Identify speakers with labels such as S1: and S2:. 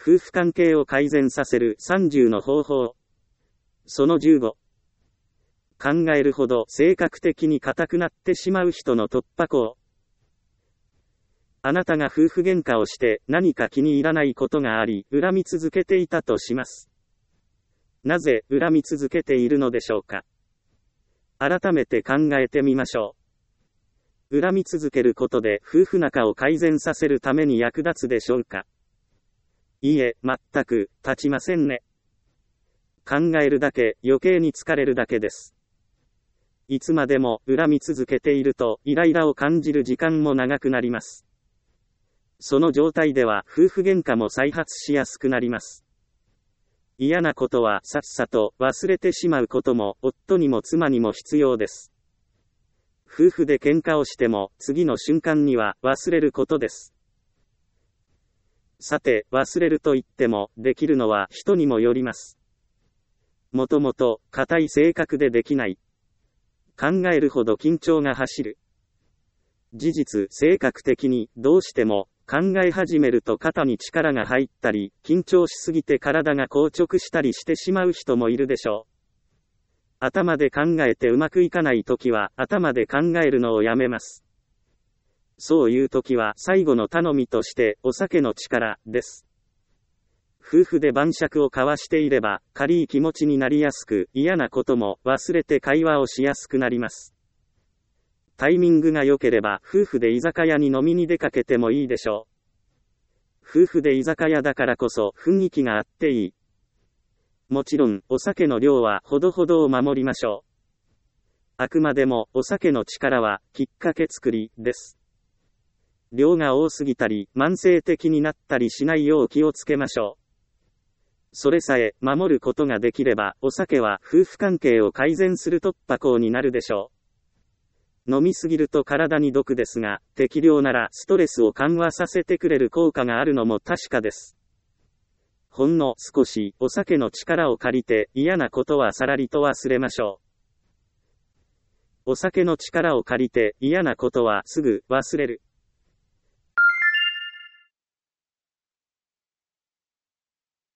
S1: 夫婦関係を改善させる30の方法。その15。考えるほど性格的に硬くなってしまう人の突破口。あなたが夫婦喧嘩をして何か気に入らないことがあり、恨み続けていたとします。なぜ恨み続けているのでしょうか。改めて考えてみましょう。恨み続けることで夫婦仲を改善させるために役立つでしょうか。いいえ、全く立ちませんね。考えるだけ、余計に疲れるだけです。いつまでも恨み続けていると、イライラを感じる時間も長くなります。その状態では夫婦喧嘩も再発しやすくなります。嫌なことはさっさと忘れてしまうことも夫にも妻にも必要です。夫婦で喧嘩をしても次の瞬間には忘れることです。さて、忘れると言ってもできるのは人にもよります。もともと固い性格でできない。考えるほど緊張が走る。事実、性格的にどうしても考え始めると肩に力が入ったり、緊張しすぎて体が硬直したりしてしまう人もいるでしょう。頭で考えてうまくいかないときは、頭で考えるのをやめます。そういうときは、最後の頼みとして、お酒の力、です。夫婦で晩酌を交わしていれば、軽い気持ちになりやすく、嫌なことも忘れて会話をしやすくなります。タイミングが良ければ夫婦で居酒屋に飲みに出かけてもいいでしょう。夫婦で居酒屋だからこそ雰囲気があっていい。もちろんお酒の量はほどほどを守りましょう。あくまでもお酒の力はきっかけ作りです。量が多すぎたり慢性的になったりしないよう気をつけましょう。それさえ守ることができればお酒は夫婦関係を改善する突破口になるでしょう。飲みすぎると体に毒ですが、適量ならストレスを緩和させてくれる効果があるのも確かです。ほんの少しお酒の力を借りて嫌なことはさらりと忘れましょう。お酒の力を借りて嫌なことはすぐ忘れる。